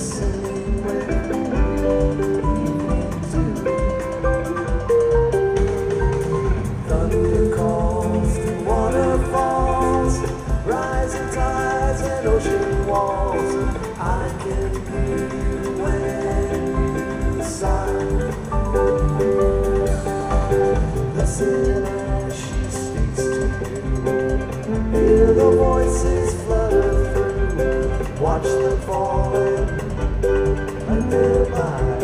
listening with thunder calls to waterfalls, rising tides and ocean walls. I can hear you when you sigh. Listen as she speaks to you. Hear the voices flutter through. Watch them fall in like they're mine.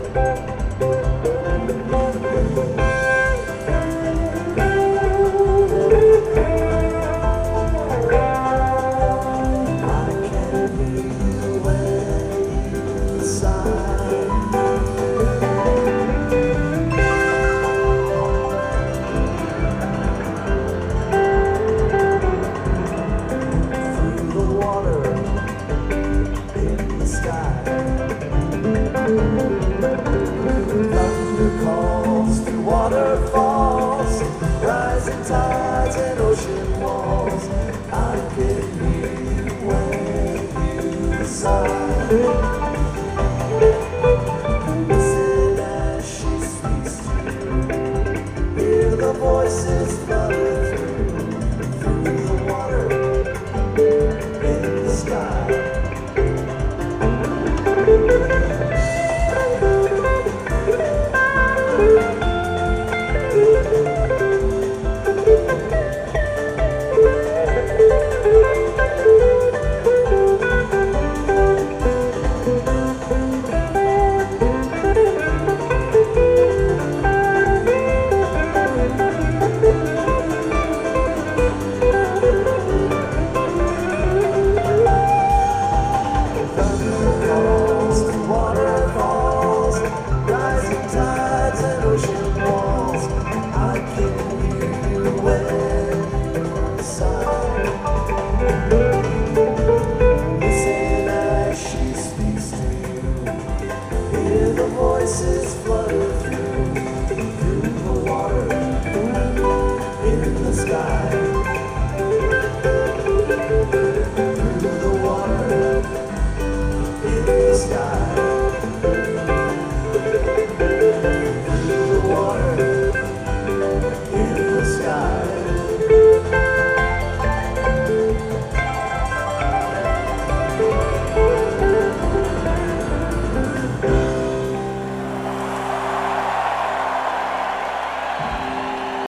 Thunder calls to waterfalls, rising tides and ocean walls. I can hear you when you sigh. Listen as she speaks to you. Hear the voices flutter through the water in the sky. Voices flutter through the water in the sky.